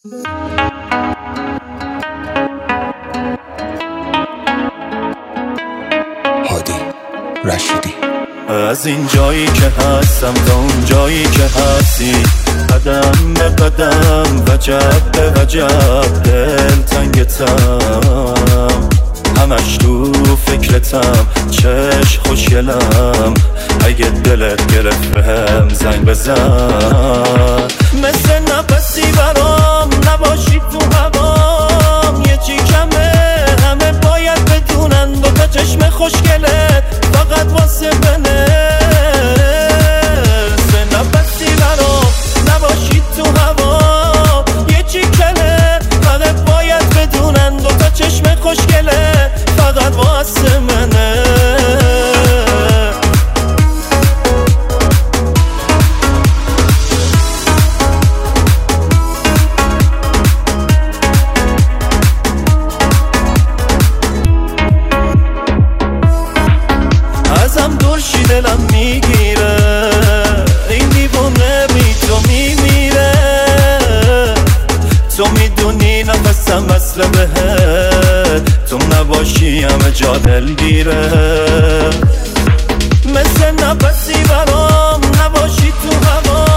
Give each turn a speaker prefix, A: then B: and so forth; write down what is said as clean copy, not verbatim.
A: هادی رشیدی.
B: از این جایی که هستم تا اون جایی که هستی، قدم به قدم، وجب به وجب، دل تنگتم، همش تو فکرتم، چشم خوشگلم، اگه دلت گرفت بهم زنگ بزن. مثل نفسی برام نباشی تو هوام، یه چی کمه همه باید بدونن، دوتا چشم خوشگلت فقط واسه منه. مثل نفسی برام نباشی تو هوام، یه چی کمه فقط باید بدونن، دوتا چشم خوشگلت فقط واسه منه. ازم دلشی دلم میگیره، این دیوونه بی تو میمیره، تو میدونی نفسم وصله بهت، تو نباشی همه جا دلگیره. مثل نفسی برام نباشی تو هوا،